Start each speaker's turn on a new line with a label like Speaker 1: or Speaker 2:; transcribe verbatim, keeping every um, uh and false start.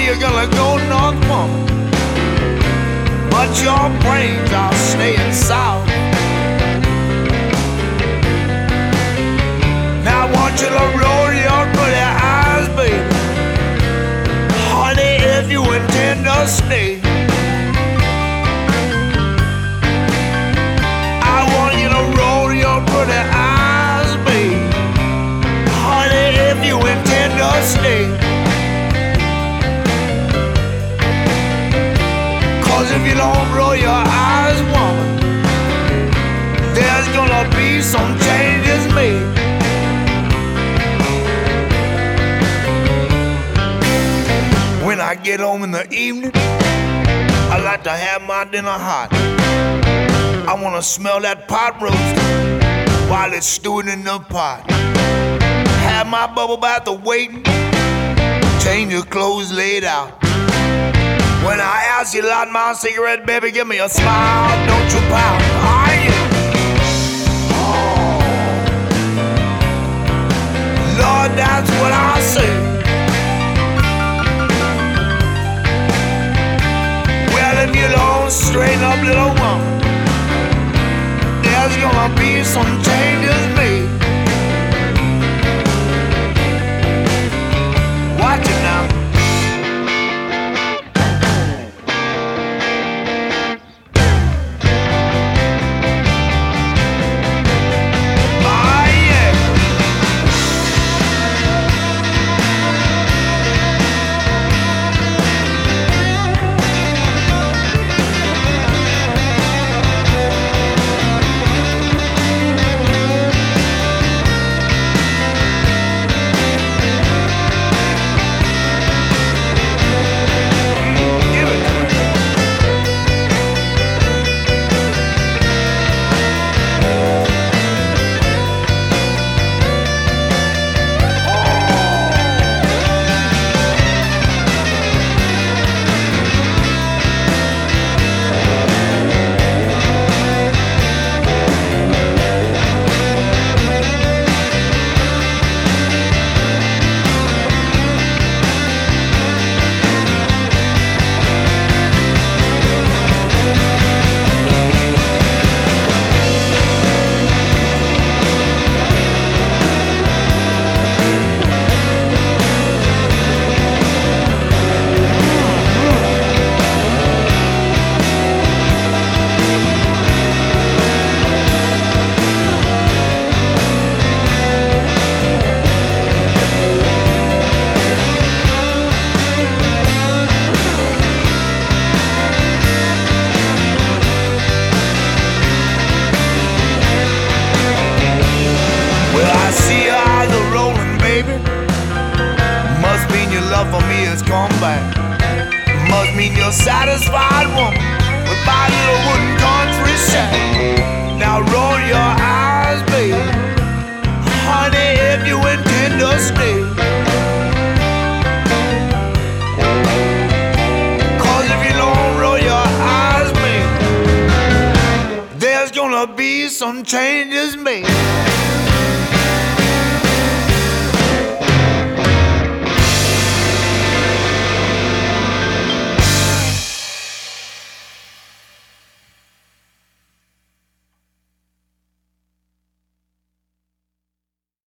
Speaker 1: you're gonna go north, woman, but your brains are staying south. Now I want you to roll your pretty eyes, baby, honey, if you intend to stay. I want you to roll your pretty eyes, baby, honey, if you intend to stay. Cause if you don't roll your eyes, woman, there's gonna be some changes made. When I get home in the evening, I like to have my dinner hot. I wanna smell that pot roast while it's stewing in the pot. Have my bubble bath waiting, change your clothes laid out. When I ask you to light my cigarette, baby, give me a smile, don't you pout. Are you? Oh, Lord, that's what I say. Well, if you don't straighten up, little woman, there's gonna be some changes made. Watch it now. For me has come back. Must mean you're satisfied, woman, with my little wooden country shack. Now roll your eyes, baby, honey, if you intend to stay. Cause if you don't roll your eyes, baby, there's gonna be some changes made.